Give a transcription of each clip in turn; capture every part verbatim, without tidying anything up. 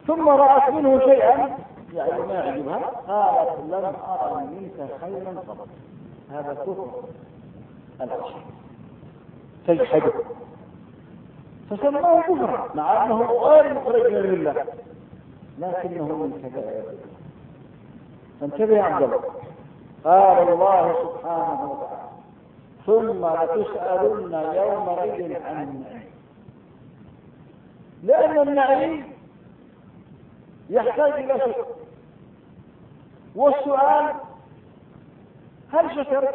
ثم رأت منه شيئا يعني ما يعجبها، قالت لم أرى منك خيرا قط. هذا كفر العشر تجحده، فسماه كفرا مع أنه غير مخرج من الله، لكنه من كبائر. فانتبه يا عبد الله. قال الله سبحانه وتعالى ثم لتسألن يومئذ عن النعيم. لأن النعيم يحتاج إلى شكر، والسؤال هل شكر؟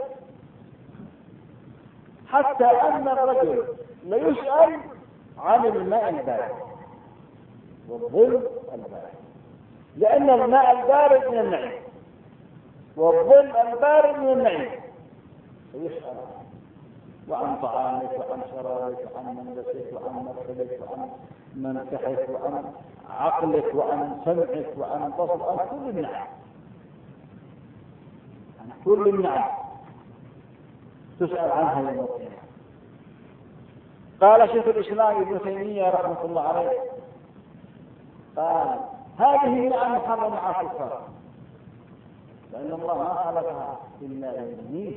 حتى أن الرجل ليسأل عن الماء البارد والظل البارد، لأن الماء البارد من النعيم والظل البارد من النعيم، فيسأل وعن طعامك وعن شرابك وعن ملبسك وعن مركبك وعن منكحك وعن عقلك وعن سمعك وعن بصرك، عن كل النعم، عن كل النعم تسأل عنها يوم القيامة. قال شيخ الإسلام ابن تيمية رحمة الله عليه قال هذه النعم محرمة على الكفار، لأن الله ما خلقها إلا للمؤمنين،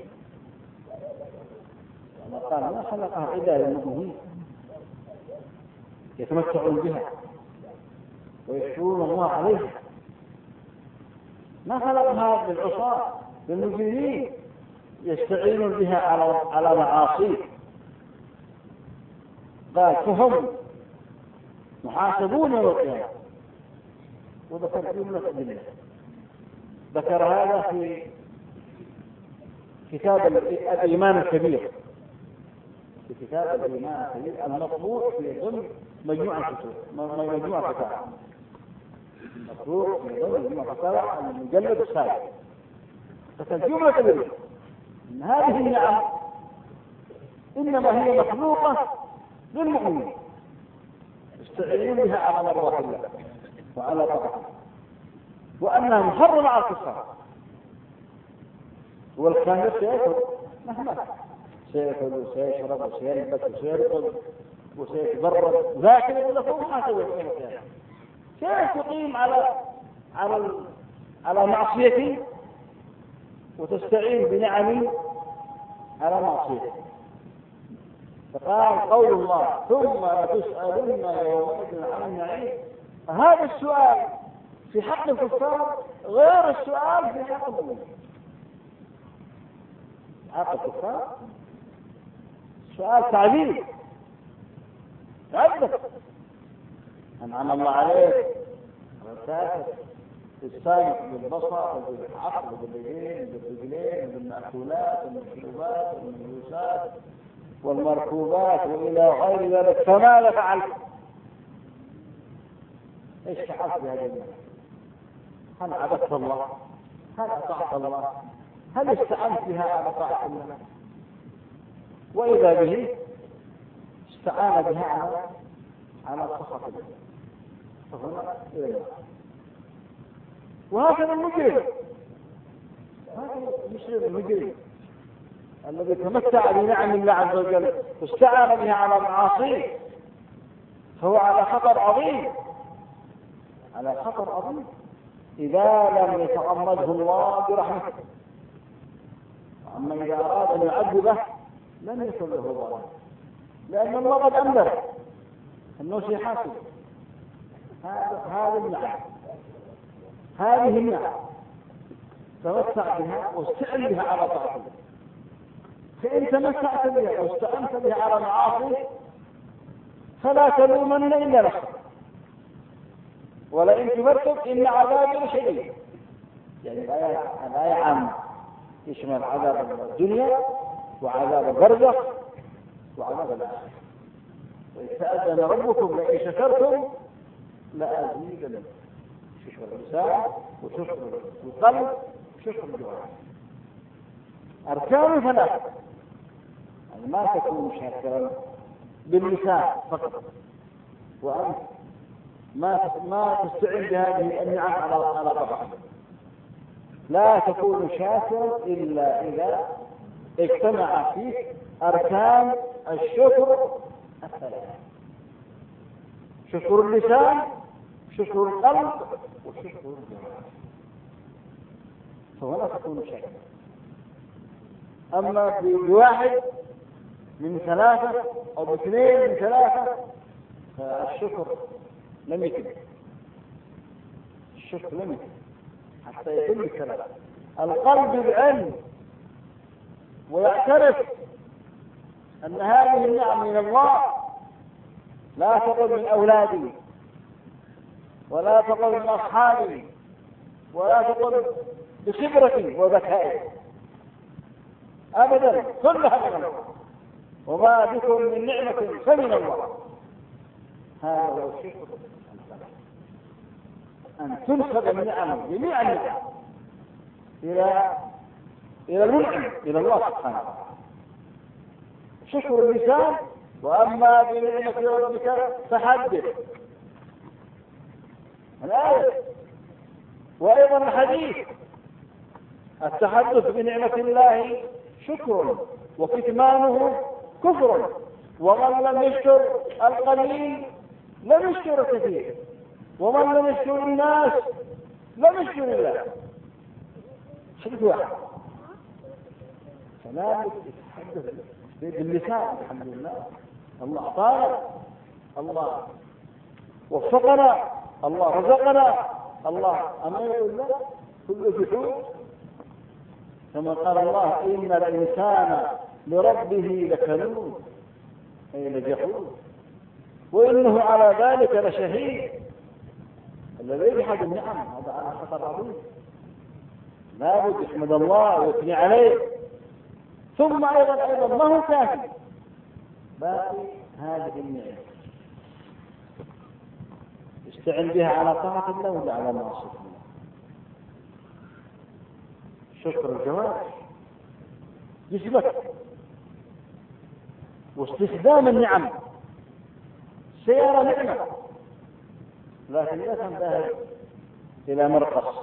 قال ما خلقها إلا للمؤمنين يتمتعون بها ويشكرون الله عليها، ما خلقها للعصاة للمجرمين يستعينون بها على على معاصيه. قال فهم محاسبون يوم القيامة. وذكر جملة أدلة، ذكر هذا في كتاب الإيمان الكبير، في كتاب الإيمان الكبير المطبوع في ضمن مجموعة كتب مجموعة كتاب مطبوع في ضمن مجموعة كتاب المجلد السابع. فالجملة أدلة إن هذه النعم إنما هي مخلوقة للمؤمنين يستعينون بها على مرضاة الله وعلى طاعته، وأنها محرمة على الكفار. والكافر سيأكل مهما سيأكل وسيشرب وسيلبس وسيرقد وسيتبرد، لكن يقول لكم ما سوى كيف تقيم على على على معصيتي وتستعين بنعمي على معصيتي. فقال قول الله ثم لتسألن يومئذ عن النعيم. هذا السؤال في حق الكفار غير السؤال في حق المؤمنين. حق الكفار سؤال تعذيب تعذب أنعم الله عليك وساكت السامع بالبصر وبالعقل وباليدين وبالرجلين وبالمأكولات والمشروبات والملبوسات والمركوبات وإلى غير ذلك، فماذا فعلت؟ ايش فعلت بهذه النعمة؟ هل عبدت الله؟ هل أطعت الله؟ هل استعنت بها على طاعة الله؟ وإذا به استعان بها على على سخط الله، فهنا إلى الله. وهكذا المجرم، هذا المسلم المجرم الذي تمتع بنعم الله عز وجل واستعان بها على معاصيه، فهو على خطر عظيم، على خطر عظيم إذا لم يتغمده الله برحمته. أما إذا أراد أن يعذبه لم يكن له ظالم، لأن الله قد أمر أنه سيحاسب. هذه النعم هذه النعم تمتع بها واستعن بها على طاعته، فإن تمتعت بها واستعنت بها على معاصي فلا تلومن إلا نفسك، ولئن كبرتم إن عذابي لشديد. يعني الآية عامة يشمل عذاب الدنيا وعذاب البرزخ وعذاب الآخرة. وإذ تأذن ربكم لئن شكرتم لأزيدنكم. شكر اللسان وشكر القلب وشكر الجوارح. أركان ثلاثة، يعني ما تكون شاكرا باللسان فقط، وأنت ما ما تستعين بهذه النعم على على طاعته. لا تكون شاكرا إلا إذا اجتمع فيك أركان الشكر الثلاثة: شكر اللسان شكر القلب وشكر الجوارح، فهنا تكون شيء. أما بواحد من ثلاثة أو باثنين من ثلاثة فالشكر لم يتم، الشكر لم يتم حتى يتم الثلاثة. القلب بعلم ويعترف أن هذه النعم من الله، لا تقل من أولادي ولا تقل من أصحابي ولا تقل بخبرتي وذكائي، أبدا كلها من الله، وما بكم من نعمة فمن الله. هذا هو الشكر، أن تنسب النعم جميع النعم إلى إلى المنعم، إلى الله سبحانه وتعالى. شكر اللسان، وأما بنعمة ربك فحدث، الآية. وأيضا الحديث، التحدث بنعمة الله شكر وكتمانه كفر، ومن لم يشكر القليل لم يشكر الكثير، ومن لم يشكر الناس لم يشكر الله. شرك واحد. فلا يتحدث باللسان. الحمد لله الله أعطانا، الله وفقنا، الله رزقنا، الله أما يقول لا كل جحود، كما قال الله إن الإنسان لربه لكنود، أي لجحود، وإنه على ذلك لشهيد. الذي يجحد النعم هذا على خطر عظيم، لا بد يحمد الله ويثني عليه. ثم أيضا أيضا ما هو كافي، باقي هذه النعمة استعن بها على طاعة الله ولا على معصية الله. شكر الجوارح، جسمك، واستخدام النعم. سيارة نعمة، لكن لا تنتهي إلى مرقص،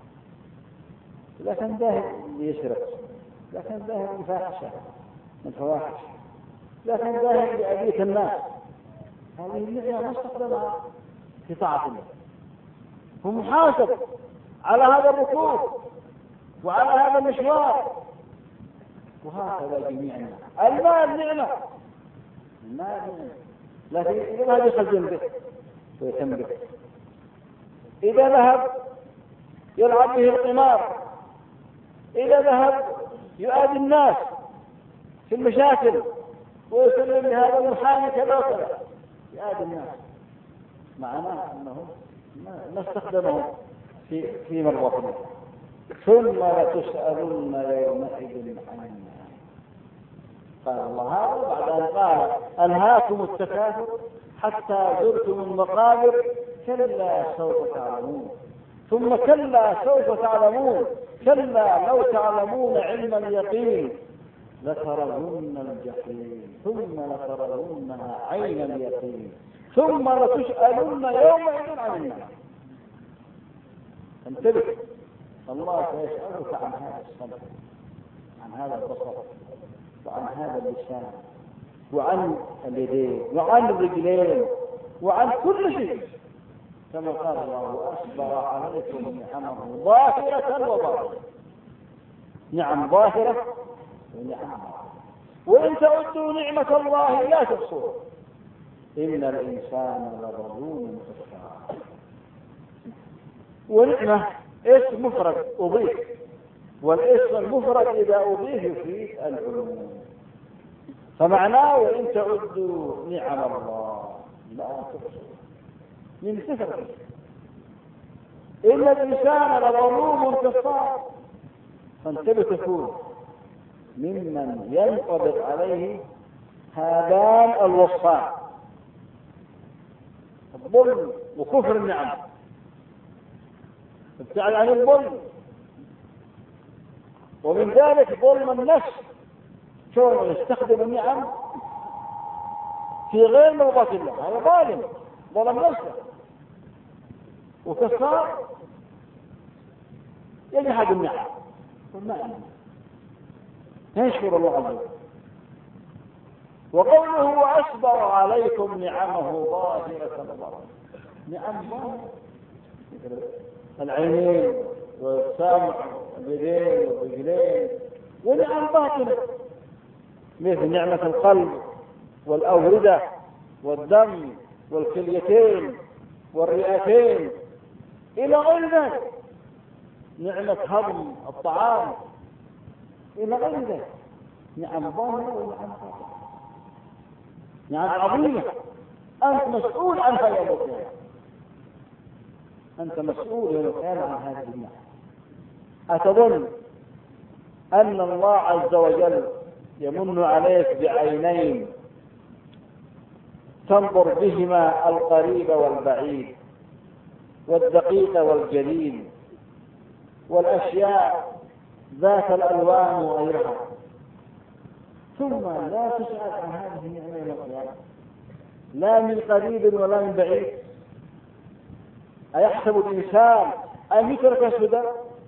لا تنتهي ليسرق، لا تنتهي لفاحشة من فواحش، لا تنتهي لأذية الناس. هذه النعمة ما استخدمها في طاعة الله، هو محاسب على هذا الركوب وعلى هذا المشوار، وهكذا جميع النعم. المال نعمة، المال نعمة، لكن إذا ذهب يخزن به ويتم به، إذا ذهب يلعب به القمار، إذا ذهب يؤذي الناس في المشاكل ويسلم لهذا المحامي كذا وكذا يؤذي الناس، معناه أنه ما استخدمه في في مرضاة الله. ثم لتسألن يومئذ عن النعيم. قال الله هذا بعد أن قال ألهاكم التكاثر حتى زرتم المقابر كلا سوف تعلمون، ثم كلا سوف تعلمون، كلا لو تعلمون علم اليقين لترون الجحيم ثم لترونها عين اليقين ثم لتسألن يومئذ عن النعيم. انتبه، الله سيسألك عن هذا الصدر، عن هذا البصر، وعن هذا اللسان، وعن اليدين، وعن الرجلين، وعن كل شيء، كما قال الله أصبر عليكم نعمه ظاهرة وباطنة. نعم ظاهرة ونعم باطنة، وإن تعدوا نعمة الله لا تحصوها إن الإنسان لظلوم كفار. ونعمة اسم مفرد أضيف، والاسم المفرد إذا أضيف يفيد العموم، فمعناه وإن تعدوا نعم الله لا تحصوها من صفر. إن الإنسان لظلوم كفار، فانتبه تكون ممن ينطبق عليه هذان الوصفان، الظلم وكفر النعم. ابتعد عن الظلم، ومن ذلك ظلم النفس، كونه يستخدم النعم في غير مرضاة الله، هذا ظالم، ظلم نفسه. وكفار يجحد النعم والنعم يشكر الله عز وجل. وقوله وأصبر عليكم نعمه ظاهرة وباطنة، نعم ظاهرة العينين والسمع واليدين والرجلين، ونعم باطنة مثل نعمة القلب والأوردة والدم والكليتين والرئتين إلى غير ذلك، نعمة هضم الطعام إلى غير ذلك، نعم ظاهرة ونعم باطنة، نعم عظيمة أنت مسؤول عنها يوم القيامة، أنت مسؤول يوم القيامة عن هذه النعم. أتظن أن الله عز وجل يمن عليك بعينين تنظر بهما القريب والبعيد والدقيق والجليل والأشياء ذات الألوان وغيرها، ثم لا تسأل عن هذه النعمة يوم القيامة لا من قريب ولا من بعيد؟ أيحسب الإنسان أن يترك سدى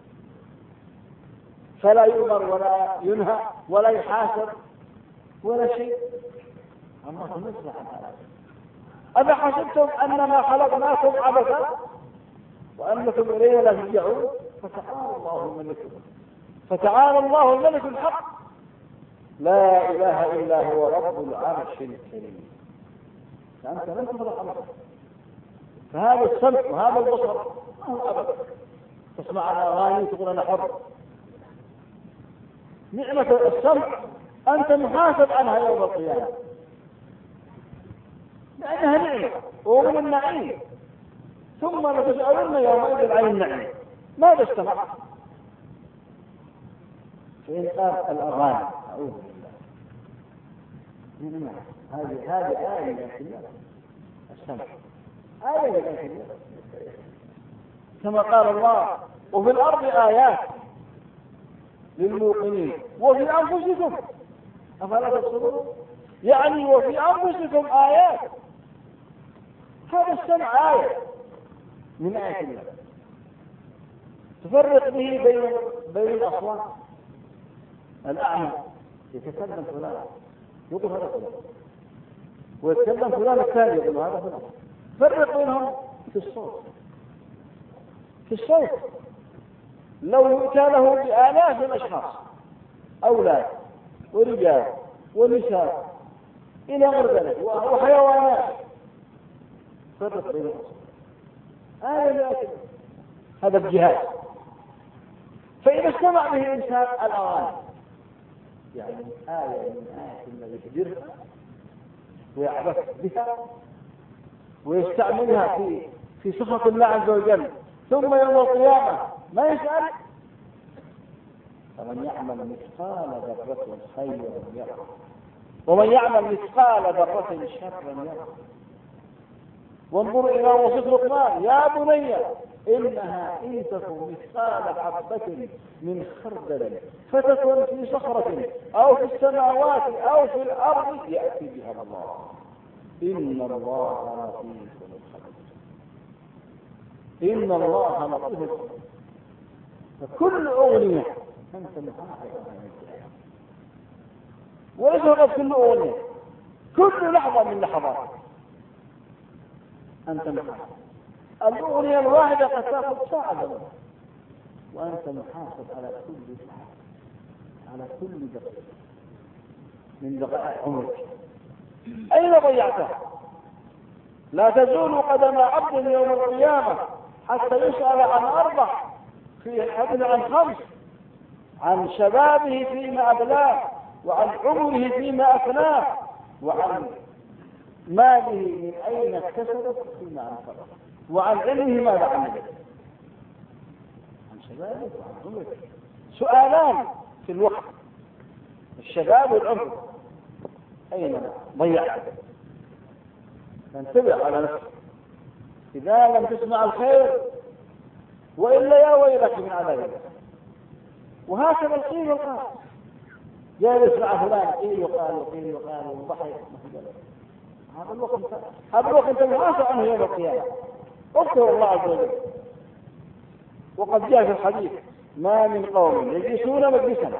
فلا يؤمر ولا ينهى ولا يحاسب ولا شيء؟ أما نسمع عن هذا. أما حسبتم أنما خلقناكم عبثا وأنكم إلينا لا ترجعون؟ فتعالى الله الملك فتعالى الله الملك الحق لا إله إلا هو رب العرش الكريم. فأنت لن تخلق عبثا، فهذا السمع وهذا البصر ما هو أبدا تسمع على أغاني تقول أنا حر. نعمة السمع أنت محاسب عنها يوم القيامة لأنها نعمة ومن النعيم، ثم لتسألن يومئذ عن النعيم ماذا استمع؟ فإن قال الأغاني أعوذ بالله، هذه هذه آية من الله السمع، آية من الله كما قال الله وفي الأرض آيات للموقنين وفي أنفسكم أفلا تبصرون، يعني وفي أنفسكم آيات. هذا السمع آية من آيات الله تفرق به بين بين الأصوات. الأعمى يتكلم فلان يقول هذا فلان، ويتكلم فلان الثاني يقول هذا فلان، فرق بينهم في الصوت. في الصوت لو يؤتى له بآلاف الأشخاص أولاد ورجال ونساء إلى غير ذلك وحيوانات فرق بينهم آية هذا الجهاز. فإذا استمع به الإنسان الأغاني يعني آية من آية الله يحجرها ويعبث بها ويستعملها في في سخط الله عز وجل، ثم يوم القيامة ما يسأل. فمن يعمل مثقال ذرة خيرا يره ومن يعمل مثقال ذرة شرا يره. وانظر إلى وصف لقمان يا بني إنها إن تكن مثقال حبة من خردل فتكن في صخرة أو في السماوات أو في الأرض يأتي بها الله إن الله لطيف خبير. إن الله لطيف خبير. فكل أغنية أنت محافظ عليها وليس فقط كل أغنية، كل لحظة من لحظات أنت محافظ. الأغنية الواحدة قد تأخذ ساعة وأنت محافظ على كل ساعة على كل دقيقة من دقائق عمرك. أين ضيعتها؟ لا تزول قدم عبد يوم القيامة حتى يسأل عن أربع في حدث عن خمس: عن شبابه فيما أبلاه، وعن عمره فيما أفناه، وعن ماله من أين اكتسبه فيما أنفقه، وعن علمه ماذا عمله. عن شبابه وعن عمره سؤالان في الوقت: الشباب والعمر أين ضيعت؟ فانتبه على نفسك إذا لم تسمع الخير، وإلا يا ويلك من عذاب الله. وهكذا القيل والقال، جالس مع فلان قيل وقال وقيل وقال وضحك. هذا الوقت هذا الوقت محاسب عنه يوم القيامة. اذكر الله عز وجل. وقد جاء في الحديث: ما من قوم يجلسون مجلسا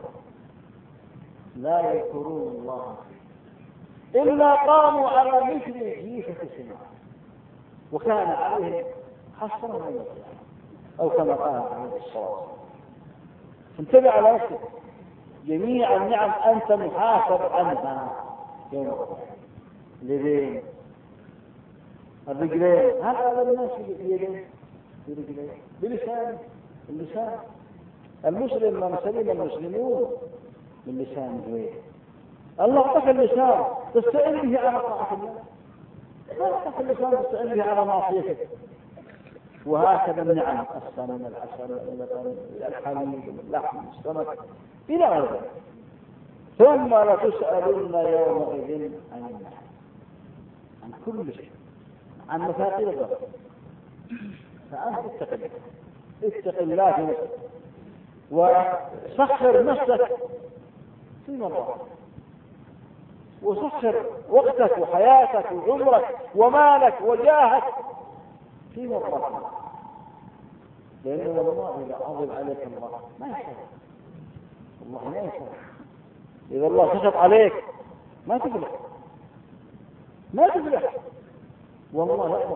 لا يذكرون الله إلا قاموا على مثل جيفة السماء وكان عليهم حسرة يوم القيامة. أو كما قال عليه الصلاة والسلام. انتبه على نفسك، جميع النعم أنت محاسب عنها يوم القيامة. اليدين، الرجلين، هذا الناس باليدين برجلين، بلسان، اللسان. المسلم من سلم المسلمون من لسانه. الله اعطاك اللسان تستعين به على طاعة الله، لا اعطاك اللسان تستعين به على معصيته. وهكذا النعم، السمن، العسل، اللبن، الحليب، اللحم، السمك، إلى غير ذلك. ثم لتسألن يومئذ عن النعم، عن كل شيء، عن مفاتيح الرزق. فأنت اتق الله، اتق الله في نفسك، وسخر نفسك في مرضاك، وسخر وقتك وحياتك وعمرك ومالك وجاهك في مرضاك. لأن والله إذا عظم عليك الله ما يسخر، الله ما يسخر. إذا الله سخط عليك ما تفلح، ما تفلح. والله يعظم،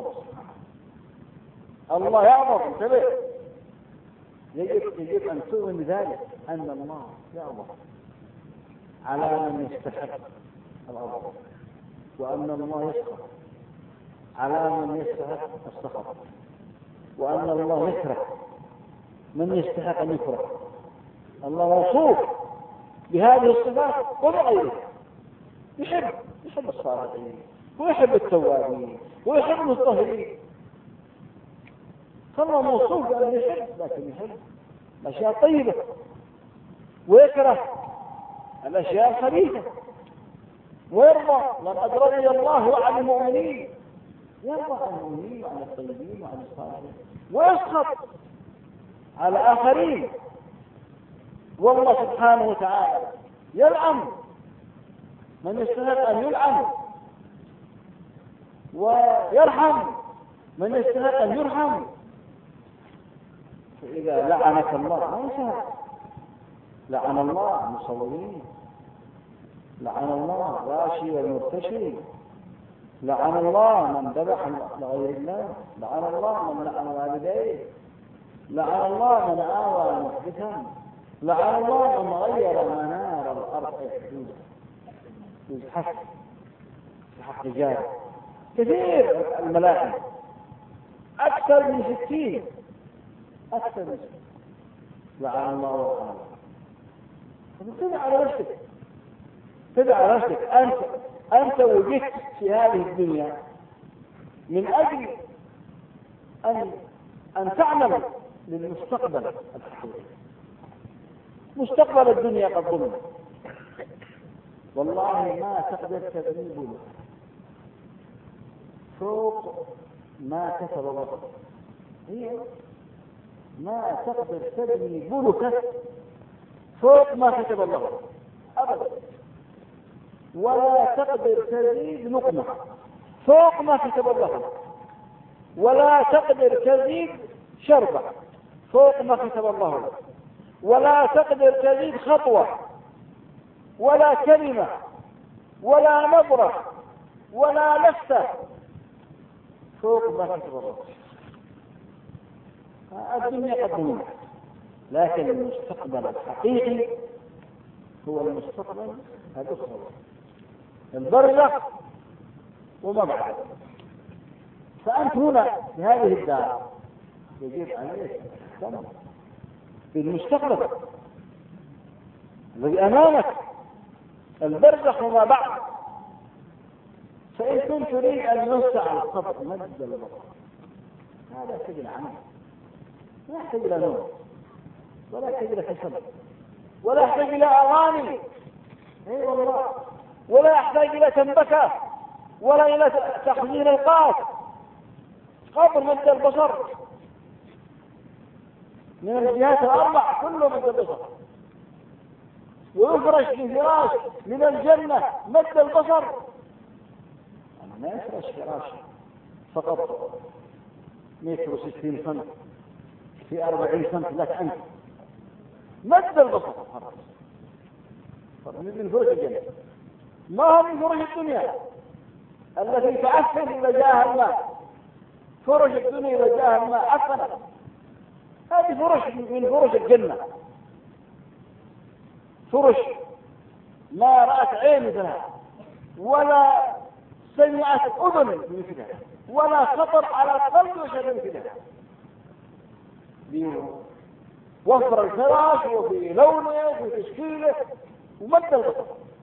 الله يعظم. انتبه، يجب يجب أن تؤمن بذلك، أن الله يعظم على من يستحق العظمة، وأن الله يسخط على من يستحق السخط، وأن الله يكره من يستحق أن يكره. الله موصوف بهذه الصفات وبغيرها. يحب يحب الصالحين، ويحب التوابين، ويحب المطهرين. فالله موصوف بأن يحب، لكن يحب الأشياء الطيبة ويكره الأشياء الخبيثة، ويرضى. لقد رضي الله عن المؤمنين، يرضى عن المؤمنين وعن الطيبين وعن الصالحين، ويسخط على آخرين. والله سبحانه وتعالى يلعن من يستحق أن يلعن، ويرحم من يستحق أن يرحم. فإذا لعنك الله ما يسهل. لعن الله المصورين، لعن الله الراشي والمرتشي، لعن الله من ذبح لغير الله، لعن الله من لعن والديه، لعن الله من آوى محدثا، لعن الله من غير منار الأرض يزحف يزحف رجال كثير. الملائكة أكثر من ستين، أكثر من ستين لعن الله ولعن الله. فتبع على نفسك، تبع على نفسك. أنت أنت وجدت في هذه الدنيا من أجل أن أن تعمل للمستقبل الحقيقي. مستقبل الدنيا قد ضمن، والله ما تقدر تبني فوق ما كتب الله. هي ما تقدر تبني بلكة فوق ما كتب الله أبدا، ولا تقدر تزيد نقمة فوق ما كتب الله، ولا تقدر تزيد شربة فوق ما كتب الله لك، ولا تقدر تزيد خطوة ولا كلمة ولا نظرة ولا لفتة فوق ما كتب الله. الدنيا قد منها، لكن المستقبل الحقيقي هو المستقبل الأخرى، البرزخ وما بعد. فأنت هنا في هذه الدار يجب عليك التمام بالمستقبل الذي أمامك، البرزخ وما بعد. فإن كنت تريد أن يوسع القبر مد البصر، هذا يحتاج إلى عمل، لا يحتاج إلى نوم، ولا يحتاج إلى كسل، ولا يحتاج إلى أغاني، اي والله، ولا يحتاج إلى تنبكة، ولا إلى تخزين القاف. قبر مد البصر من الجهات الأربع كله مد البصر، ويفرش بفراش من الجنة مد البصر. أنا ما يفرش فراش فقط متر وستين سنت في أربعين سنت لك أنت، مد البصر من فرش الجنة، ما هو من فرش الدنيا التي تعفن إذا جاءها الماء. فرش الدنيا إذا جاءها الماء عفنت، فرش من فرش الجنة، فرش ما رأت عين مثلها ولا سمعت أذن مثلها ولا خطر على قلب بشر مثلها، بوفر الفراش وفي لونه وفي تشكيله ومد البصر.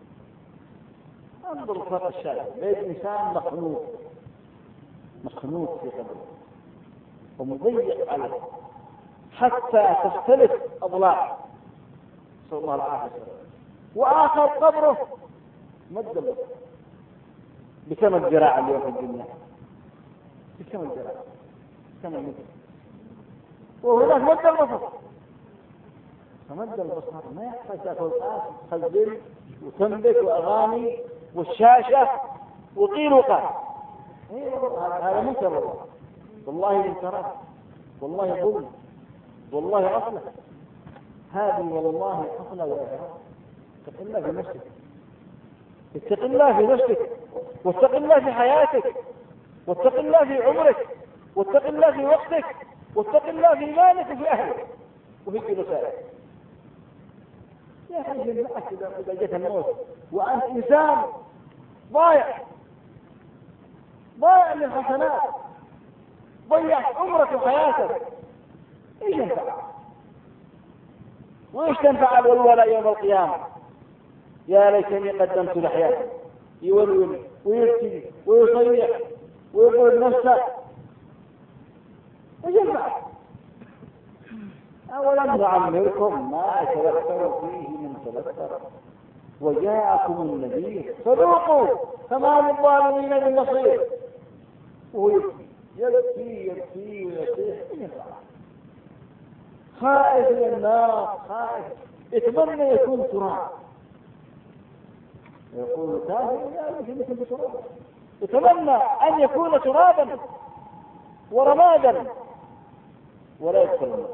انظر الفرق الشارع بيت انسان مخنوق مخنوق في قبره ومضيق عليه حتى تختلف اضلاعه، نسأل الله العافية. واخر قبره مد البصر بكم الذراع اليوم في الدنيا، بكم الذراع كم المتر، وهناك مد البصر. فمد البصر ما يحتاج تاكل قاس خزن وتنبك واغاني والشاشه وقيل وقال، هذا منكر والله، والله منكرات، والله ظلم، والله اصله، هذه والله اصله واعراض. اتق الله في نفسك، اتق الله في نفسك، واتق الله في حياتك، واتق الله في عمرك، واتق الله في وقتك، واتق الله في مالك وفي اهلك وفي جلسائك. يا اخي جمعك اذا جاء الموت وانت انسان ضايع ضايع من الحسنات، ضيعت عمرك وحياتك، ايش ينفع؟ وايش تنفع الولوله يوم القيامه؟ يا ليتني قدمت لحياتي، يولول ويبكي ويصيح ويقول نفسه، ايش ينفع؟ أولم نعمركم ما يتذكر فيه من تذكر وجاءكم النذير فذوقوا فما للظالمين من نصير. ويبكي يبكي يبكي ويصيح، خائف من النار، خائف يتمنى يكون تراب، يقول كافر يا ليتني كنت ترابا، يتمنى أن يكون ترابا ورمادا ولا يدخل النار.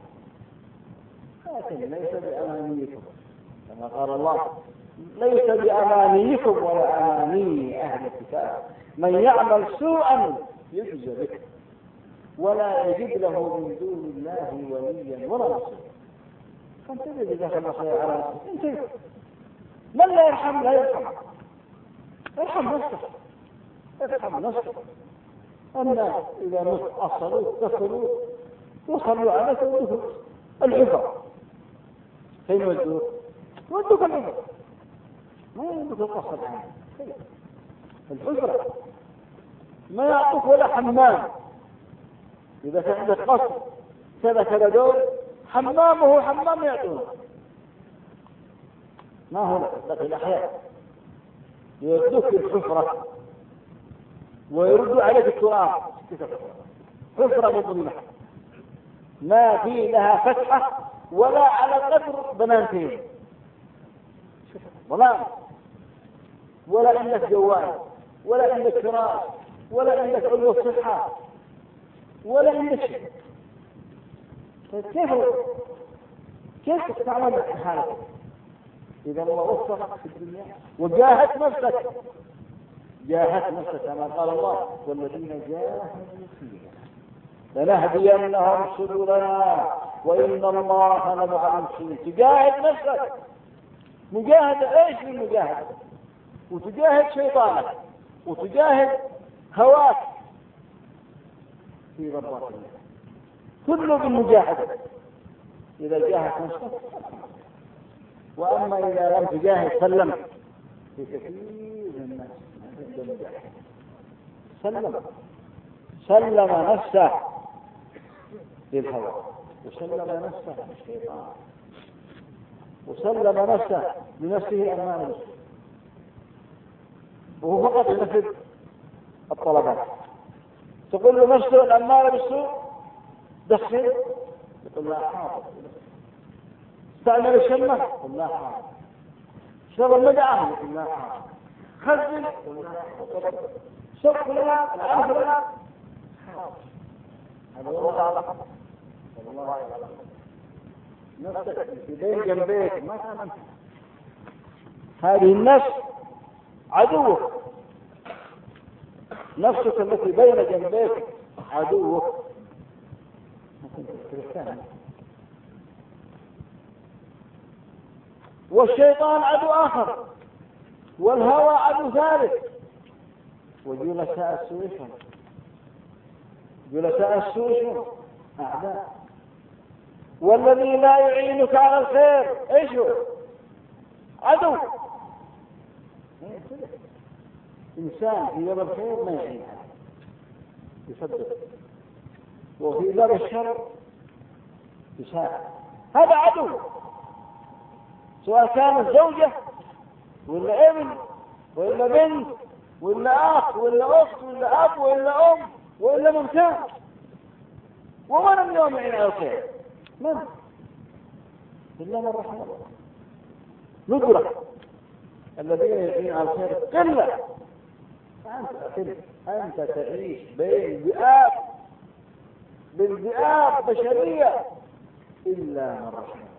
لكن ليس بأمانيكم كما قال الله، ليس بأمانيكم ولا أماني أهل الكتاب، من يعمل سوءا يجزى به ولا يجد له من دون الله وليا ولا نصيرا. فانتبه إذا خلى خير على نفسك، انتبه، من لا يرحم لا يرحم، ارحم نفسك، ارحم نفسك. الناس إذا مت أصلوك كفروك وصلوا عليك ودخلوا الحفر، فين يودوك؟ يودوك الحفر، ما يودوك القصر عنه الحفرة، ما يعطوك ولا حمام. إذا كان عندك قصر كذا كذا دور حمامه حمام يعطونه، ما هو لك الأحياء، يودوك الحفرة ويردوا عليك التراب، حفرة مظلمة ما في لها فتحة ولا على قدر بنانتين، ظلام، ولا عندك جوال ولا عندك فراش ولا عندك علو الصحة ولا عندك شيء. كيف كيف تتعامل مع حالك إذا الله وفقك في الدنيا وجاهدت نفسك؟ جاهدت نفسك كما قال الله والذين جاهدوا فينا لنهدينهم سبلنا وإن الله لمع المحسنين. تجاهد نفسك مجاهدة، ايش من مجاهدة؟ وتجاهد شيطانك وتجاهد هواك في رباط الله، كله بالمجاهدة. إذا جاهدت نفسك، وأما إذا لم تجاهد سلمت. في كثير من الناس سلم سلم نفسه للهوى وسلم نفسه للشيطان وسلم نفسه لنفسه أمام نفسه، وهو فقط ينفذ الطلبات. تقول له نفسه الأمارة بالسوء دخل، يقول لا حاضر. استعمل الشمة، يقول لا حاضر. شرب المدعة، يقول لا حاضر. خزن، يقول لا حاضر. شق لنا العرف لنا، هذا والله على والله على نفسك في بين جنبيك ما كان. هذه النفس عدوك، نفسك التي بين جنبيك عدوك. والشيطان عدو آخر، والهوى عدو ثالث، وجلساء السوء جلساء السوء أعداء. والذي لا يعينك على الخير ايش هو؟ عدو. إنسان في باب الخير ما يعين يصدق، وفي باب الشر يساعد، هذا عدو، سواء كانت زوجة ولا ابن ولا بنت ولا أخ ولا أخت ولا أب ولا أم ولا من كان. ومن اليوم يعين على الخير؟ من؟ إلا من رحم الله. ندرة الذين يعين على الخير قلة. أنت أنت تعيش بين ذئاب بالذئاب بشرية إلا من رحم الله.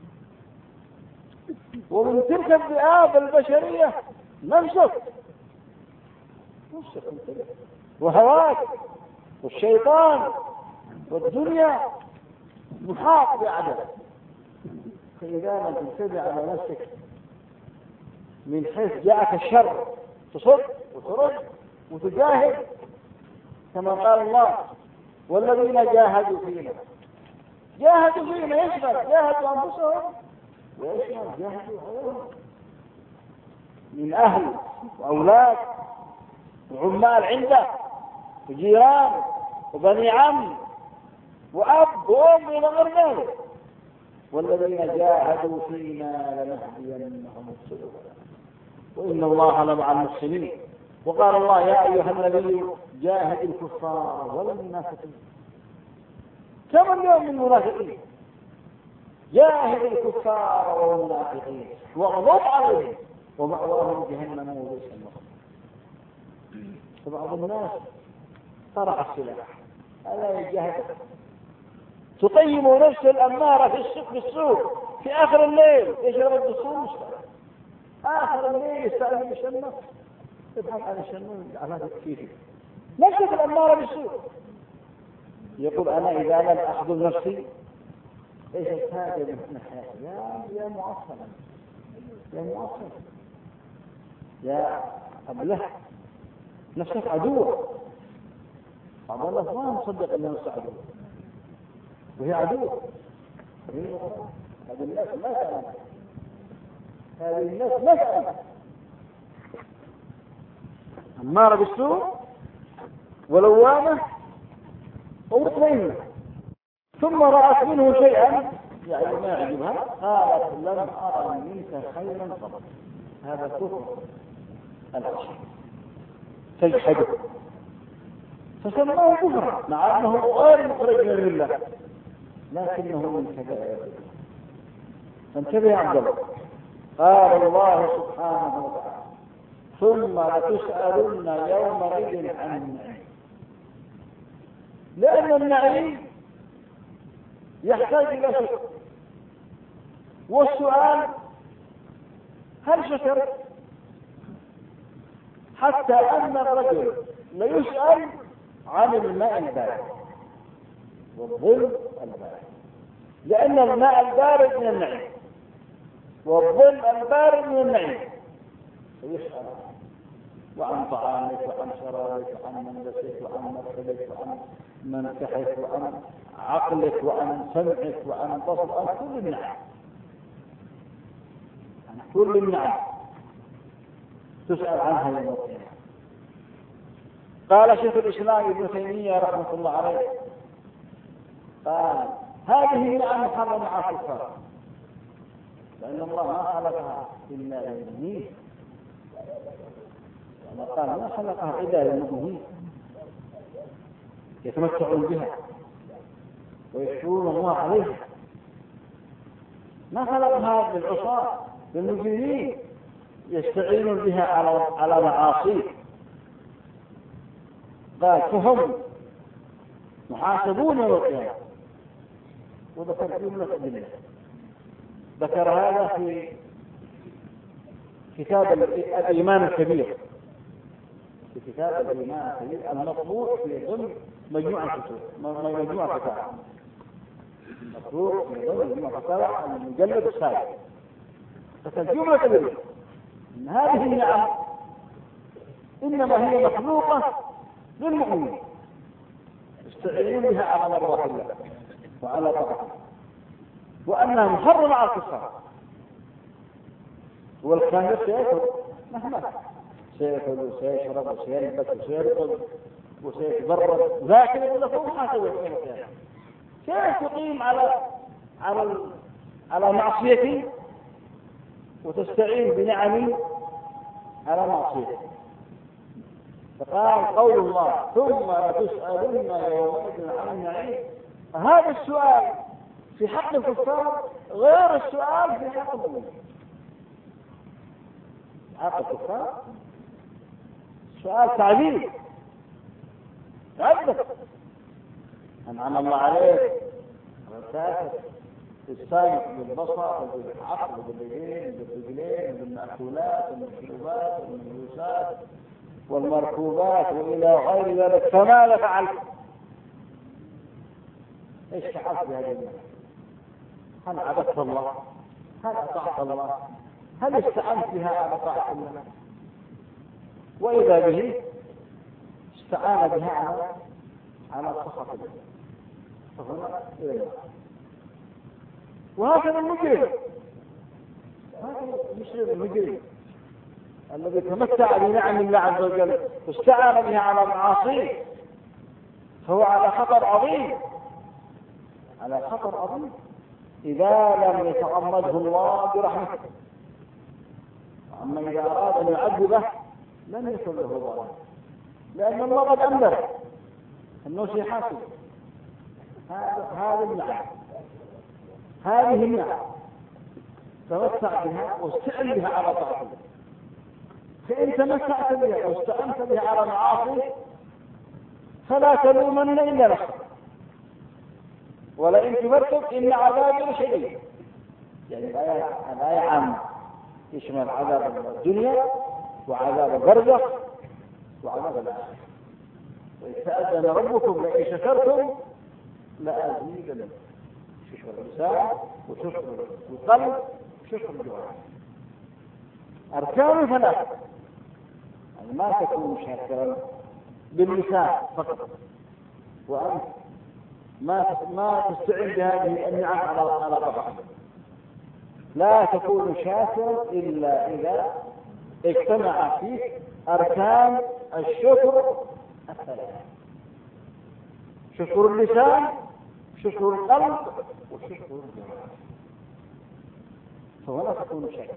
ومن تلك الذئاب البشرية نفسك نفسك وهواك والشيطان والدنيا محاط بعدد. فإذا لم تنتبه على نفسك من حيث جاءك الشر تصد وترد وتجاهد، كما قال الله والذين جاهدوا فينا. جاهدوا فينا يشمل جاهدوا أنفسهم ويشمل جاهدوا غيرهم من أهل وأولاد وعمال عنده وجيران وبني عم وأب وأم إلى غير ذلك. والذين جاهدوا فينا لنهدينهم السبل وإن الله لمع المحسنين. وقال الله يا أيها النبي جاهد الكفار والمنافقين. كم اليوم من المنافقين؟ جاهد الكفار والمنافقين واغضب عليهم ومأواهم جهنم وبئس المصير. فبعض الناس طرح السلاح ألا يجاهد، تقيم نفس الأمارة في السوق بالسوق في آخر الليل يشرب الدخول آخر الليل يستعمل الشنة يبحث عن الشنة على تكفيره. نفسك الأمارة بالسوق يقول أنا إذا لم أخذ نفسي إيش الحاجة من حياتي؟ يا يا معصم يا معصم يا أبله نفسك عدوة. بعض الناس ما مصدق أن نفسه عدوة وهي عدوة. هذه الناس ما تعلم، هذه الناس ما تعلم أمارة بالسوء ولوامة ومطمئنة. ثم رأت منه شيئا يعني ما يعجبها قالت لم أرى منك خيرا قط. هذا كفر العشر تجحده فسماه كفرا مع أنه غير مخرج من الله لكنه من كبائر. فانتبه يا عبد الله. قال الله سبحانه وتعالى ثم لتسألن يومئذ عن النعيم. لأن النعيم يحتاج إلى شكر، والسؤال هل شكر؟ حتى أن الرجل ليسأل عن الماء البارد والظل البارد، لأن الماء البارد من النعيم والظل البارد من النعيم. فيسأل وعن طعامك وعن شرابك وعن ملبسك وعن مركبك وعن منكحك وعن عقلك وعن سمعك وعن بصرك، عن كل النعم، عن كل النعم تسأل عنها يوم القيامة. قال شيخ الإسلام ابن تيمية رحمة الله عليه قال هذه النعم محرمة على الكفار لأن الله ما خلقها إلا للمؤمنين. قال ما خلقها إلا للمؤمنين يتمتعون بها ويشكرون الله عليها. ما خلقها للعصاة للمجرمين يستعينون بها على على معاصيه. قال فهم محاسبون يوم القيامة. وذكر جملة أدلة ذكر هذا في كتاب الإيمان الكبير في كتاب الإيمان الكبير المطبوع في ضمن مجموعة كتب مجموعة كتاب مطبوع في ضمن مجموعة كتاب المجلد السابع فالجملة تدل أن هذه النعم إنما هي مخلوقة للمؤمنين يستعينون بها على مرضاة الله وعلى طاعته، وأنها محرمة على الكفار. والكافر سيأكل مهما سيأكل وسيشرب وسيلبس وسيرقد وسيتبرد، لكن يقول لك ما سوى شيء، كيف تقيم على على على معصيتي وتستعين بنعمي على معصيتي؟ فقال قول الله ثم لتسألن يومئذ عن النعيم. هذا السؤال في حق الكفار غير السؤال في حق المؤمنين. حق الكفار سؤال تعذيب، تعذب أنعم الله عليك وسافر السامع بالبصر وبالعقل وباليدين وبالرجلين وبالمأكولات والمشروبات والملبوسات والمركوبات وإلى غير ذلك، فماذا فعلت؟ ايش فعلت بهذه النعمة؟ هل عبدت الله؟ هل أطعت الله؟ هل استعنت بها على طاعة الله؟ وإذا به استعان بها على على سخط الله، فهنا إيه؟ وهكذا المجرم، هكذا المسلم المجرم الذي تمتع بنعم الله عز وجل واستعان بها على معاصيه، فهو على خطر عظيم، على خطر عظيم إذا لم يتغمده الله برحمته. أما إذا أراد أن يعذبه لم يكن له ضرر، لأن الله قد أنذر أنه سيحاسب. هذه النعم، هذه النعم تمتع بها واستعن بها على طاعته. فإن تمتعت بها واستعنت بها على معاصي فلا تلومن إلا نفسك، ولئن كبرتم إن عذابي لشديد. يعني الآية عامة يشمل عذاب الدنيا وعذاب البرزخ وعذاب الآخرة. وإذ تأذن ربكم لئن شكرتم لأزيدنكم. شكر اللسان وشكر القلب وشكر الجوارح. أركان ثلاثة، يعني ما تكون شاكرا باللسان فقط، وأنت ما ما تستعين بهذه النعم على على طاعته. لا تكون شاكرا إلا إذا اجتمع فيك أركان الشكر الثلاثة: شكر اللسان، شكر القلب، وشكر الجوارح، فهنا تكون شاكرا.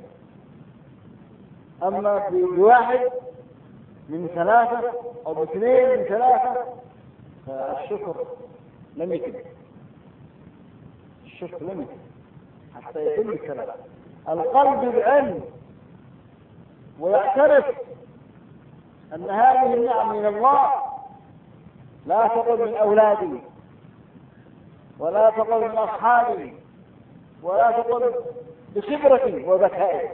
أما بواحد من ثلاثة أو باثنين من ثلاثة فالشكر لم يتم، الشكر لم يتم حتى يتم الثلاثة. القلب بعلم ويعترف أن هذه النعم من الله، لا تقل من أولادي ولا تقل من أصحابي ولا تقل بخبرتي وذكائي،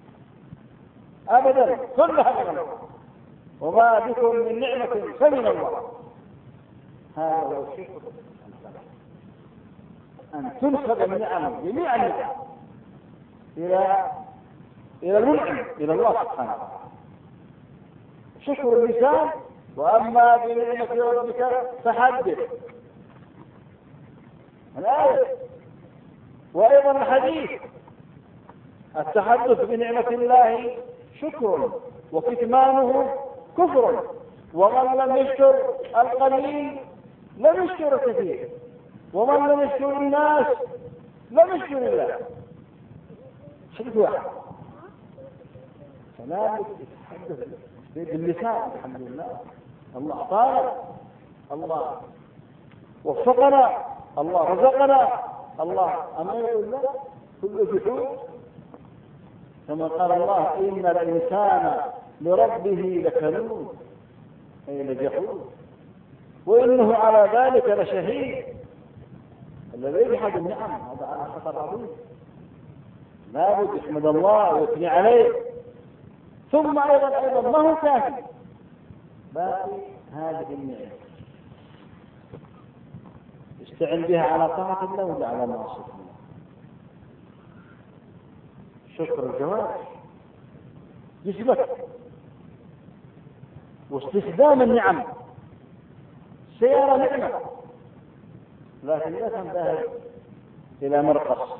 أبدا، كلها من الله، وما بكم من نعمة فمن الله. هذا هو الشكر، أن تنسب النعم جميع النعم إلى إلى المنعم، إلى الله سبحانه وتعالى. شكر اللسان: وأما بنعمة ربك فحدث. الآية. وأيضا الحديث: التحدث بنعمة الله شكر وكتمانه كفر، ومن لم يشكر القليل لم يشكر الكثير، ومن لم يشكر الناس لم يشكر الله. شرط واحد. فلا يتحدث باللسان. الحمد لله، الله أعطانا، الله وفقنا، الله رزقنا، الله أما يقول لا كل جحود، كما قال الله: إن الإنسان لربه لكنود، أي لجحود، وإنه على ذلك لشهيد. الذي يجحد النعم هذا على خطر عظيم، لا بد يحمد الله ويثني عليه. ثم أيضا أيضا ما هو كافي، باقي هذه النعمة يستعن بها على طاعة الله ولا على معصية الله. شكر الجوارح جسمك واستخدام النعم. سيارة نعمة، لكن لا تنتهي إلى مرقص،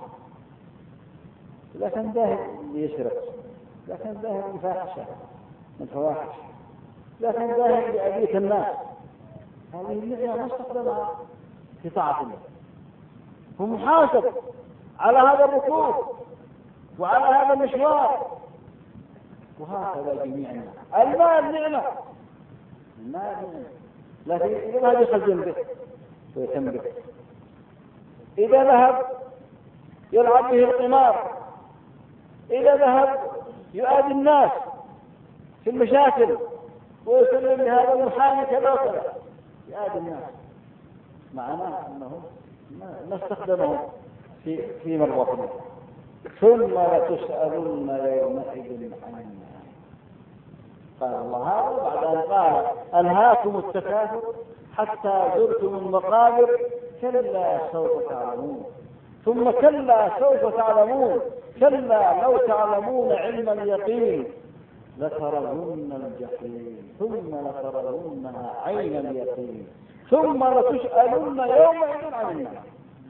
لا تنتهي ليسرق، لا تنتهي لفاحشة من فواحش، لا تنتهي لأذية الناس. هذه النعمة ما استخدمها في طاعة الله، هو محاسب على هذا الركوب وعلى هذا المشوار. وهكذا جميع الناس. المال نعمة، المال نعمة، لكن إذا ذهب يخزن به ويتم به، إذا ذهب يلعب به القمار، إذا ذهب يؤذي الناس في المشاكل ويسلم لهذا المحامي كذا وكذا يؤذي الناس، معناه أنه ما استخدمه في في مرضاة الله. ثم لتسألن يومئذ عن النعيم. قال الله هذا بعد أن قال ألهاكم التكاثر حتى زرتم المقابر كلا سوف تعلمون ثم كلا سوف تعلمون كلا لو تعلمون علم اليقين لترون الجحيم ثم لترونها عين اليقين ثم لتسألن يومئذ عن النعيم.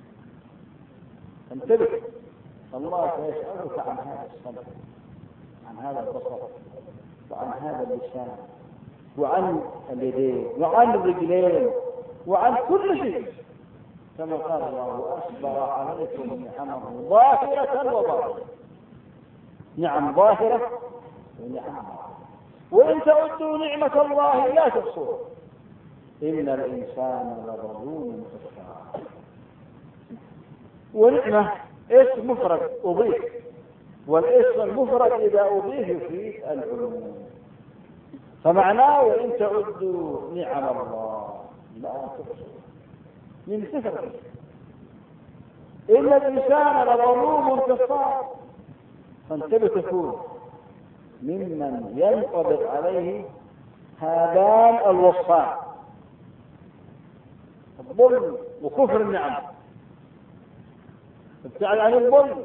انتبه، الله سيسألك عن هذا الصدر، عن هذا البصر، وعن هذا اللسان، وعن اليدين، وعن الرجلين، وعن كل شيء، كما قال الله أصبر عليكم نعمه ظاهرة وباطنة. نعم ظاهرة ونعم باطنة، وإن تعدوا نعمة الله لا تحصوها إن الإنسان لظلوم كفار. ونعمة اسم مفرد أضيف، والاسم المفرد إذا أضيف يفيد العموم، فمعناه وإن تعدوا نعم الله لا تحصوها من كثرة. إن الإنسان لظلوم كفار، فانتبه تكون ممن ينطبق عليه هذان الوصفان: الظلم وكفر النعم. ابتعد عن الظلم،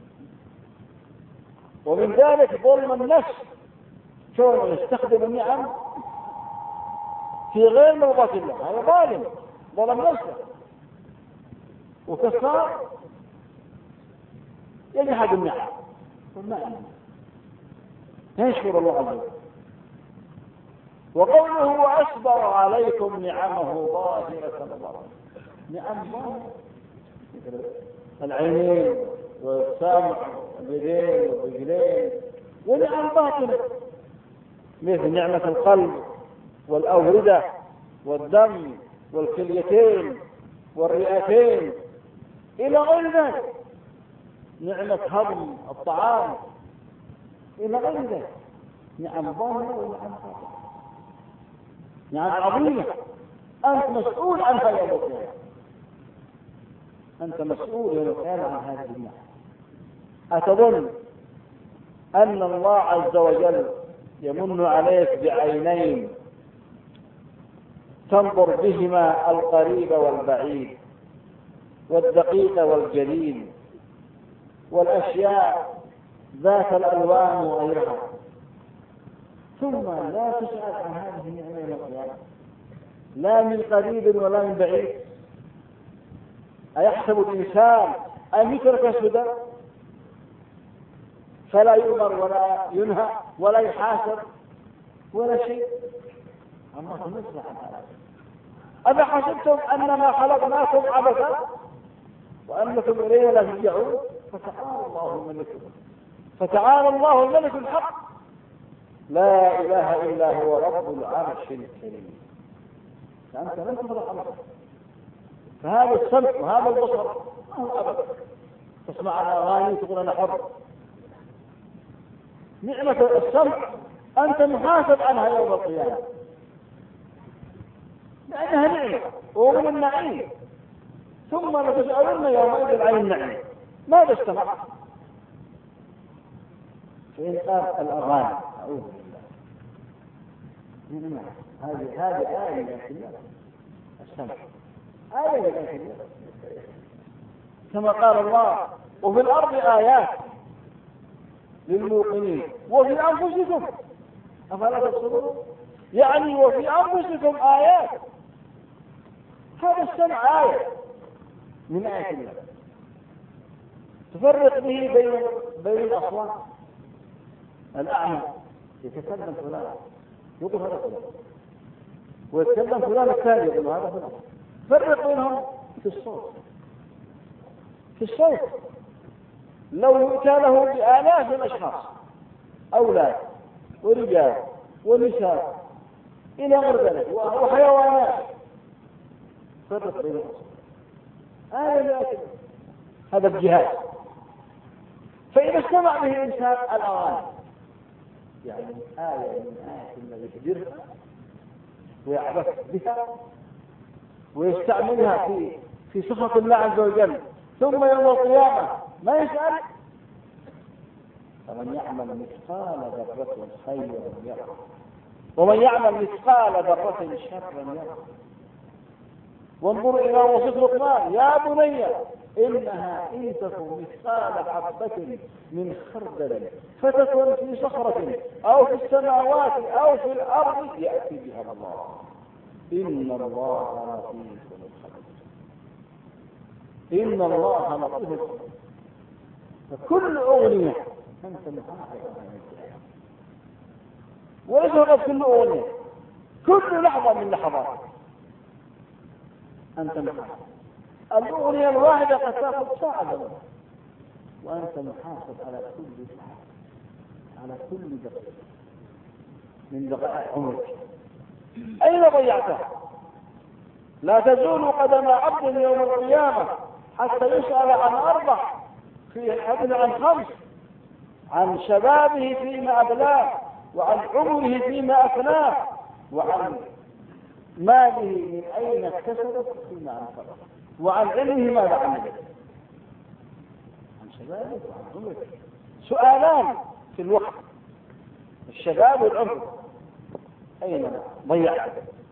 ومن ذلك ظلم النفس، كونه يستخدم النعم في غير مرضاة الله، هذا ظالم، ظلم نفسه. وكفار يجحد النعم ما يشكر الله عز وجل. وقوله وأصبر عليكم نعمه ظاهرة وباطنة. نعم ظاهرة، العينين والسمع واليدين والرجلين، ونعم باطنة مثل نعمة القلب والأوردة والدم والكليتين والرئتين إلى غير ذلك، نعمة هضم الطعام إلى غير ذلك. نعم ظاهرة ونعم باطنة، نعم عظيمة أنت مسؤول عنها يوم القيامة، أنت مسؤول يوم القيامة عن هذه النعم. أتظن أن الله عز وجل يمن عليك بعينين تنظر بهما القريب والبعيد والدقيق والجليل والأشياء ذات الألوان وغيرها، ثم لا تسأل عن هذه النعمة يوم القيامة لا من قريب ولا من بعيد؟ أيحسب الإنسان أن يترك سدى فلا يؤمر ولا ينهى ولا يحاسب ولا شيء؟ الله نسمع عن هذا. أفحسبتم أنما خلقناكم عبثا وأنكم إلينا لا ترجعون فتعالى الله الملك فتعالى الله الملك الحق لا إله إلا هو رب العرش الكريم. فأنت لن تخلق الله، فهذا السمع وهذا البصر ما هو أبدا تسمع على أغاني تقول أنا حر. نعمة السمع أنت محاسب عنها يوم القيامة لأنها نعمة ومن النعيم، ثم لتسألن يومئذ عن النعيم ماذا استمع؟ فإن قال الأغاني أعوذ بالله، هذه هذه آية من الله السمع، آية من الله كما قال الله وفي الأرض آيات للموقنين وفي أنفسكم أفلا تبصرون، يعني وفي أنفسكم آيات. هذا السمع آية من آيات الله تفرق به بين بين الأصوات. الأعمى يتكلم فلان يقول هذا فلان، ويتكلم فلان الثاني يقول هذا فلان. فرق بينهم في الصوت. في الصوت لو يؤتى له بآلاف الأشخاص، أولاد ورجال ونساء إلى غير ذلك وحيوانات، فرق بينهم. آية ذاتي هذا الجهاز. فإذا استمع به الإنسان الأوان، يعني آية من آية الذي يقدرها ويعبث بها ويستعملها في في سخط الله عز وجل، ثم يوم القيامة ما يسأل. فمن يعمل مثقال ذرة خيرا يره، ومن يعمل مثقال ذرة شرا يره. وانظر إلى وصف لقمان: يا بني إنها إن تكن مثقال حبة من خردل فتكن في صخرة أو في السماوات أو في الأرض يأتي بها الله، إن الله لطيف خبير. إن الله لطيف. فكل أغنية أنت محافظ عليها، وليس فقط كل أغنية، كل لحظة من لحظاتك أنت محافظ. الأغنية الواحدة قد تأخذ ساعة وأنت محافظ على كل ساعة، على كل دقيقة من دقائق عمرك. أين ضيعتها؟ لا تزول قدم عبد يوم القيامة حتى يسأل عن أربع، في حدث عن خمس: عن شبابه فيما أبلاه، وعن عمره فيما أفناه، وعن ماله من أين اكتسبت فيما أنفقه، وعن علمه ماذا عمله. عن شبابه وعن عمره. سؤالان في الوقت: الشباب والعمر أين ضيعت؟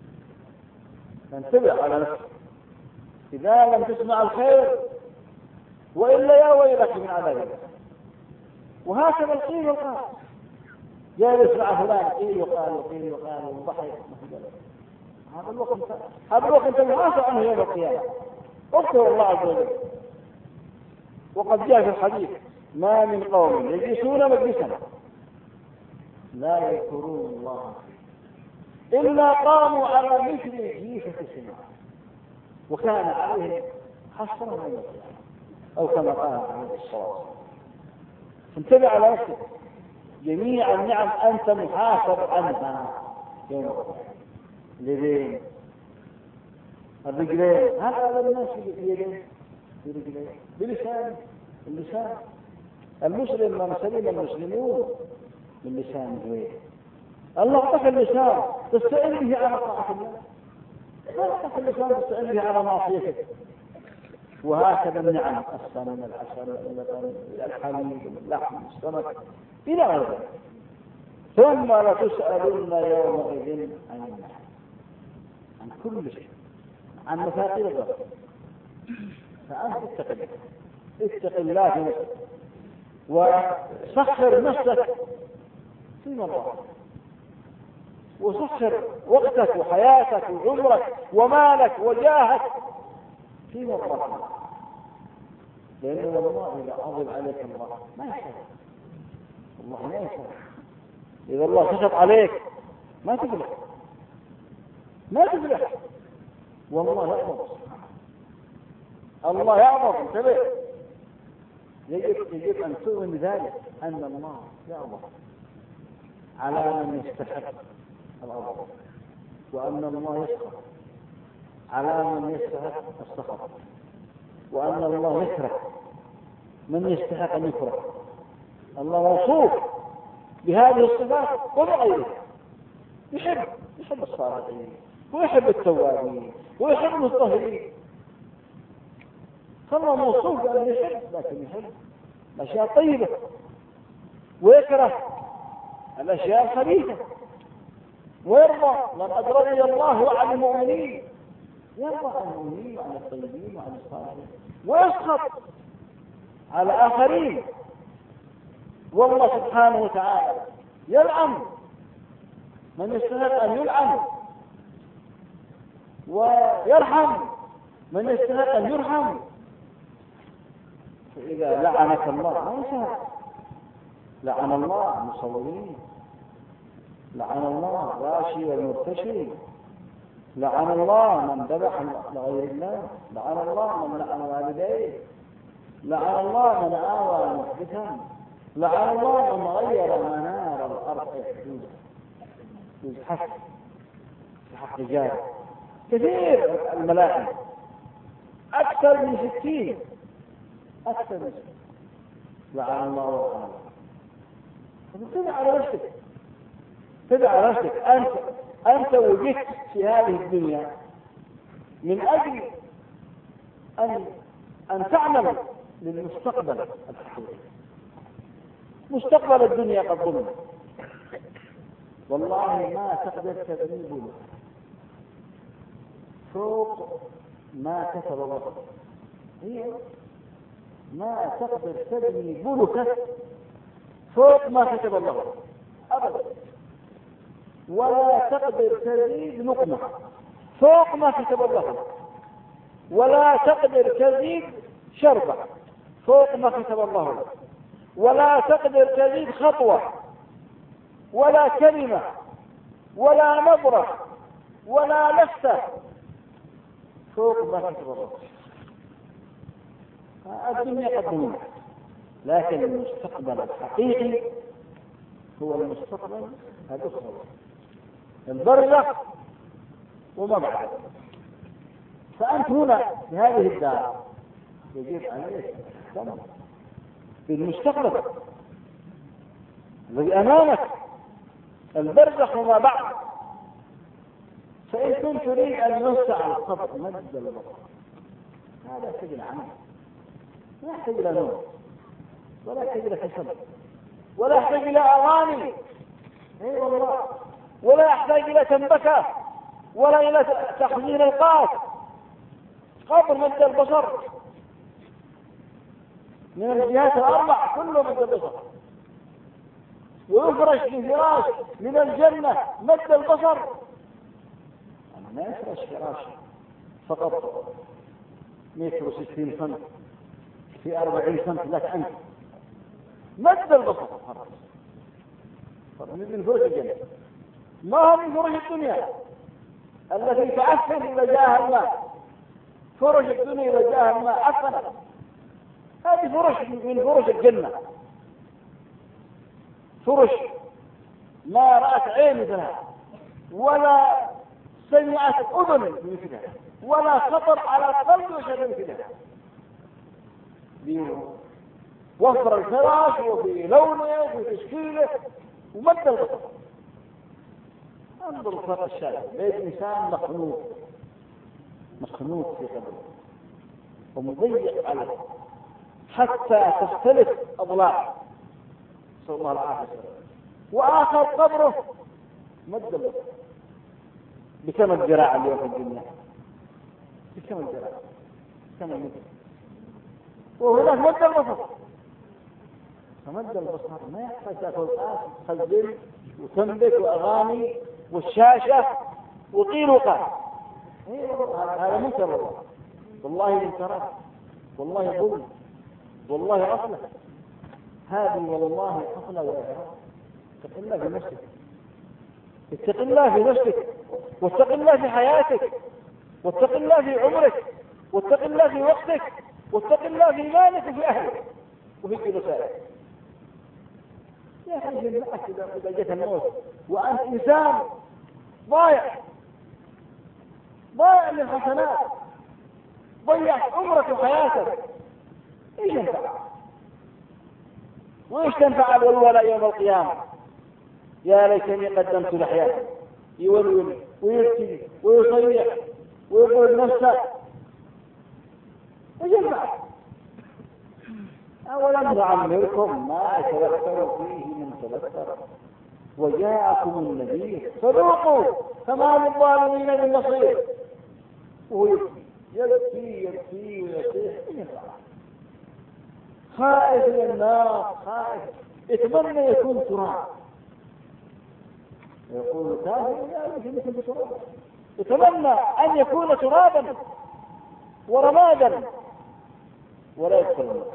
فانتبه على نفسك إذا لم تسمع الخير، وإلا يا ويلك من عذاب الله. وهكذا القيل والقال، جالس مع فلان قيل وقال وقيل وقال وضحك. هذا الوقت هذا الوقت انت محاسب عنه يوم القيامة. اذكر الله عز وجل. وقد جاء في الحديث: ما من قوم يجلسون مجلسا لا يذكرون الله إلا قاموا على مثل جيفة السماء وكان عليهم حسرة يوم القيامة، أو كما قال عليه الصلاة والسلام. انتبه على نفسك، جميع النعم أنت محاسب عنها يوم القيامة. اليدين، الرجلين، هذا الناس بيدين برجلين، بلسان، اللسان. المسلم من سلم المسلمون من لسانه. الله اعطاك اللسان تستعين به على طاعة الله، لا اعطاك اللسان تستعين به على معصيته. وهكذا النعم: السمن، العسل، اللبن، الحليب، اللحم، السمك، إلى غير ذلك. ثم لتسألن يومئذ عن النعم، عن كل شيء، عن مفاتيح الرزق. فأنت اتق الله، اتق الله في نفسك، وسخر نفسك في مرضاك، وسخر وقتك وحياتك وعمرك ومالك وجاهك في مرضاك. لأنه والله إذا عظم عليك الله ما يشاء، والله ما يشاء. إذا الله سخط عليك ما تفلح، ما تفلح. والله يعظم، الله يعظم. انتبه، يجب يجب أن تؤمن بذلك، أن الله يعظم على من يستحق العظمة، وأن الله يسخط على من يستحق السخط، وأن الله يكره من يستحق أن يكره. الله موصوف بهذه الصفات وبغيرها. يحب يحب الصالحين، ويحب التوابين، ويحب المطهرين. فالله موصوف بأن يحب، لكن يحب الأشياء الطيبة ويكره الأشياء الخبيثة، ويرضى. لقد رضي الله عن المؤمنين، يرضى عن المؤمنين وعن الطيبين وعن الصالحين، ويسخط على آخرين والله سبحانه وتعالى يلعن من يستحق أن يلعن، ويرحم من يستحق أن يرحم. فإذا لعنك الله ما يسهل. لعن الله المصورين، لعن الله الراشي والمرتشي، لعن الله من ذبح لغير الله، لعن الله من لعن والديه، لعن الله من آوى محدثا، لعن الله من غير منار الأرض يزحف في حق رجال. كثير الملائكة أكثر من ستين، أكثر من ستين لعن الله ولعن الله. تدع على نفسك، تدع على نفسك. أنت أنت وجدت في هذه الدنيا من أجل أن أن تعمل للمستقبل الحقيقي. مستقبل الدنيا قد ضمن، والله ما تقدر تبني فوق ما كتب الله. هي ما تقدر تبني بلكة فوق ما كتب الله أبدا، ولا تقدر تزيد نقمة فوق ما كتب الله، ولا تقدر تزيد شربة فوق ما كتب الله، ولا تقدر تزيد خطوة ولا كلمة ولا نظرة ولا لفتة فوق ما كتب الله. الدنيا قد ضمنت، لكن المستقبل الحقيقي هو المستقبل الأخرى، البرزخ وما بعد. فأنت هنا في هذه الدار يجب عليك تهتم بالمستقبل الذي أمامك، البرزخ وما بعد. فإن كنت تريد أن يوسع القبر مد البصر، هذا يحتاج إلى عمل، لا يحتاج إلى نوم، ولا يحتاج إلى كسل، ولا يحتاج إلى أغاني، اي والله، ولا يحتاج إلى تنبكة، ولا إلى تخزين القاف. قبر مد البصر من الجهات الأربع كله مد البصر، ويفرش بفراش من الجنة مد البصر. ما يفرش فراش فقط متر وستين سنت في أربعين سنت لك أنت مد البصر. من فرش الجنة، ما هو من فرش الدنيا التي تعفن إلى جاه الماء. فرش الدنيا إلى جاه الماء عفنت، هذه فرش من فرش الجنة، فرش ما رأت عين مثلها، ولا سمعت أذن مثلها، ولا خطر على قلب بشر مثلها. بوفر الفراش وفي لونه وفي تشكيله ومد البصر. انظر الفرق الشارع بيت انسان مخنوق، مخنوق في قلبه ومضيق عليه حتى تختلف أضلاعه، صلى الله عليه وسلم. وآخر قبره مد البصر. بكم الذراع اليوم في الدنيا؟ بكم الذراع؟ كم المتر؟ وهناك مد البصر. فمد البصر ما يحتاج تاكل قاس خزن وتنبك واغاني والشاشه وقيل وقال. هذا منكر، والله منكرات، والله ظلم، والله اصله. هذه والله اصله واعراض. اتق الله في نفسك، اتق الله في نفسك، واتق الله في حياتك، واتق الله في عمرك، واتق الله في وقتك، واتق الله في مالك وفي اهلك وفي جلسائك. يا أخي جمعك إذا جاءت الموت وأنت إنسان ضايع، ضايع للحسنات، ضيعت عمرك وحياتك، إيش ينفع؟ وإيش تنفع الولولاء يوم القيامة؟ يا ليتني قدمت لحياتي. يولول ويرتدي ويصيح ويقول نفسه، إيش ينفع؟ أولا نعمركم ما يتذكر فيه من تذكر وجاءكم النذير فذوقوا فما للظالمين من نصير. وهو يبكي يبكي ويصيح، خائف من النار، خائف يتمنى يكون تراب، يقول كافر لا يمكن يكون تراب، يتمنى أن يكون ترابا ورمادا ولا يدخل النار.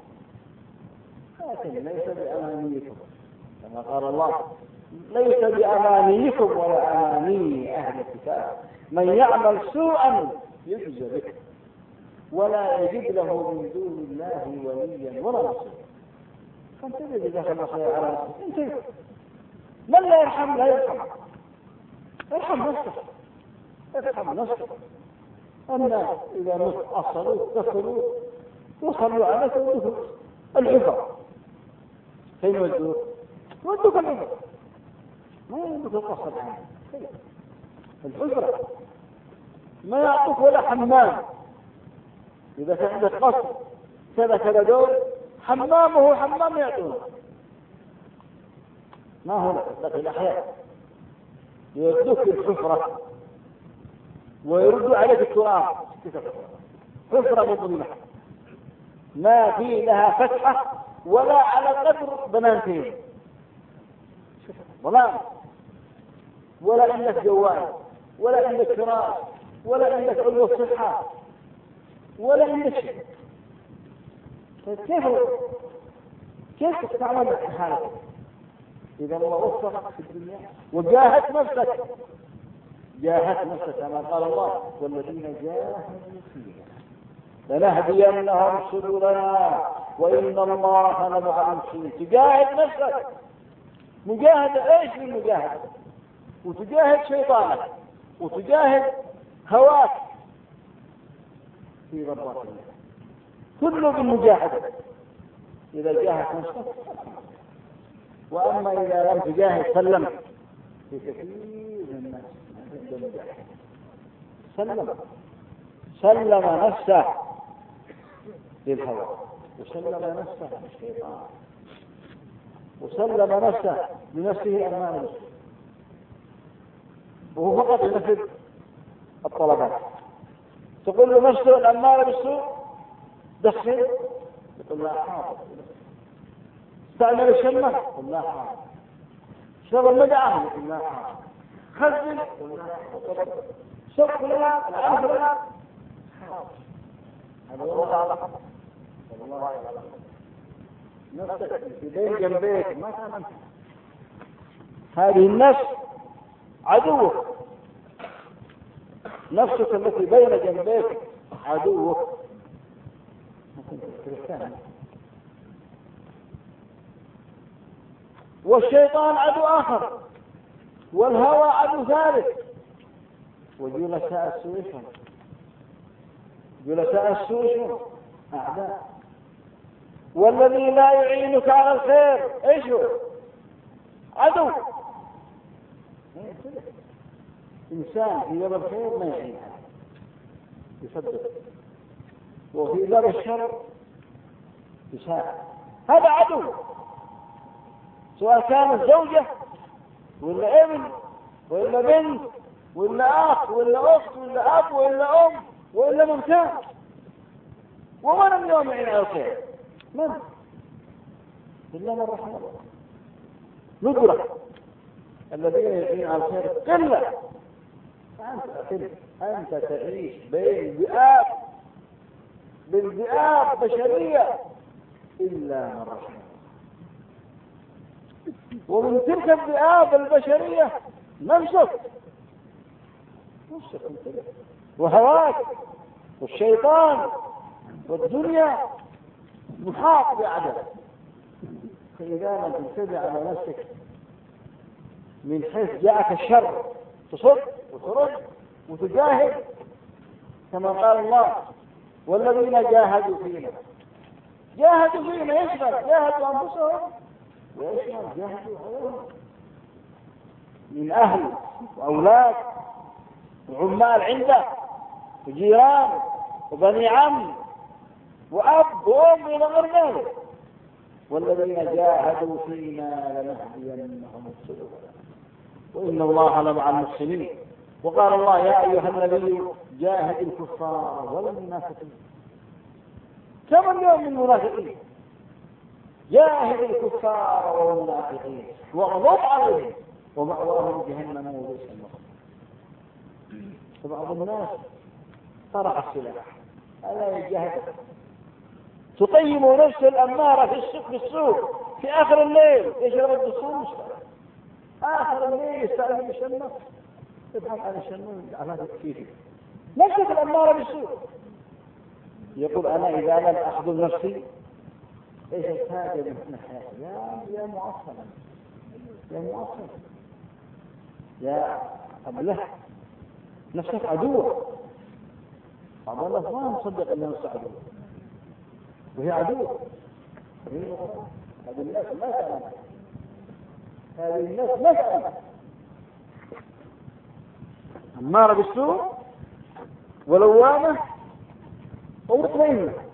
لكن ليس بأمانيكم كما قال الله: ليس بأمانيكم ولا أماني أهل الكتاب، من يعمل سوءا يجزى به ولا يجد له من دون الله وليا ولا نصيرا. فانتبه جزاك الله خير على نفسك، انتبه. من لا يرحم لا يرحم، ارحم نفسك، ارحم نفسك. الناس إذا مت أصلوا تصلوا وصلوا على سيدهم الحفر، فين يودوك؟ يودوك الحفر، ما يودوك القصر عنه الحفرة، ما يعطوك ولا حمام. إذا كان عندك قصر كذا كذا دور حمامه حمام يعطونه، ما هو لك الأحياء يودوك الحفرة ويردوا عليك التراب، حفرة مظلمة ما في لها فتحة ولا على قدر بنانتين، ظلام، ولا عندك جوال ولا عندك فراش ولا عندك علو الصحة ولا عندك شيء. كيف كيف تستعمل حالك إذا الله وفقك في الدنيا وجاهدت نفسك؟ جاهدت نفسك كما قال الله: والذين جاهدوا فينا لنهدينهم سبلنا وإن الله لمع المحسنين. تجاهد نفسك مجاهدة. ايش المجاهدة؟ وتجاهد شيطانك وتجاهد هواك في رضوان الله، كله بالمجاهدة. إذا جاهدت نفسك. وأما إذا لم تجاهد سلمت. في كثير من الناس سلم سلم نفسه للهوى وسلم نفسه للشيطان وسلم نفسه لنفسه الأمانة، وهو فقط ينفذ الطلبات. تقول له نفسه الأمانة بالسوء دخل، يقول لا حاضر. استعمل الشمة، يقول لا حاضر. شرب المدعة، يقول لا حاضر. خزن، يقول لا حاضر. شق لنا العرف لنا، هذا هو الله. والله نفسك في بين جنبيك ما كان. هذه النفس عدوك، نفسك التي بين جنبيك عدوك. والشيطان عدو آخر، والهوى عدو ثالث، وجلساء السوء. جلساء السوء أعداء. والذي لا يعينك على الخير ايش هو؟ عدو. إنسان في باب الخير ما يعين يصدق، وفي باب الشر يساعد. هذا عدو، سواء كانت زوجة ولا ابن ولا بنت ولا أخ ولا أخت ولا أب ولا أم ولا ممتاز. ومن اليوم يعين على الخير؟ من؟ إلا من رحمه الله. ندرة الذين يعين على الخير قلة. أنت أنت تعيش بين ذئاب بين ذئاب بشرية إلا من رحمه. ومن تلك الذئاب البشرية نفسك نفسك وهواك والشيطان والدنيا محاط بعدد. فإذا لم تنتبه على نفسك من حيث جاءك الشر تصد وترد وتجاهد كما قال الله: والذين جاهدوا فينا. جاهدوا فينا يشمل جاهدوا أنفسهم ويشمل جاهدوا غيرهم من أهل وأولاد وعمال عنده وجيران وبني عم وأب وأم إلى غير ذلك. والذين جاهدوا فينا لنهدينهم السبل وإن الله لمع المحسنين. وقال الله: يا أيها النبي جاهد الكفار والمنافقين. كم اليوم من المنافقين؟ جاهد الكفار والمنافقين واغضب عليهم ومأواهم جهنم وبئس المصير. فبعض الناس طرح السلاح ألا يجاهد، تقيم نفس الأمارة في السوق بالسوق في آخر الليل يشرب الدخان مشترك، آخر الليل يستعمل الشنة يبحث عن الشنة على تكفيره، نفسك الأمارة بالسوق. يقول أنا إذا لم أخذ نفسي ايش الحاجة من حياتي؟ يا يا معصم يا معصم يا أبله، نفسك عدوة. بعض الناس ما مصدق أن نفسه عدوة وهي عدوة. هذه الناس ما تعلم، هذه الناس ما تعلم، أمارة بالسوء ولوامة ومطمئنة.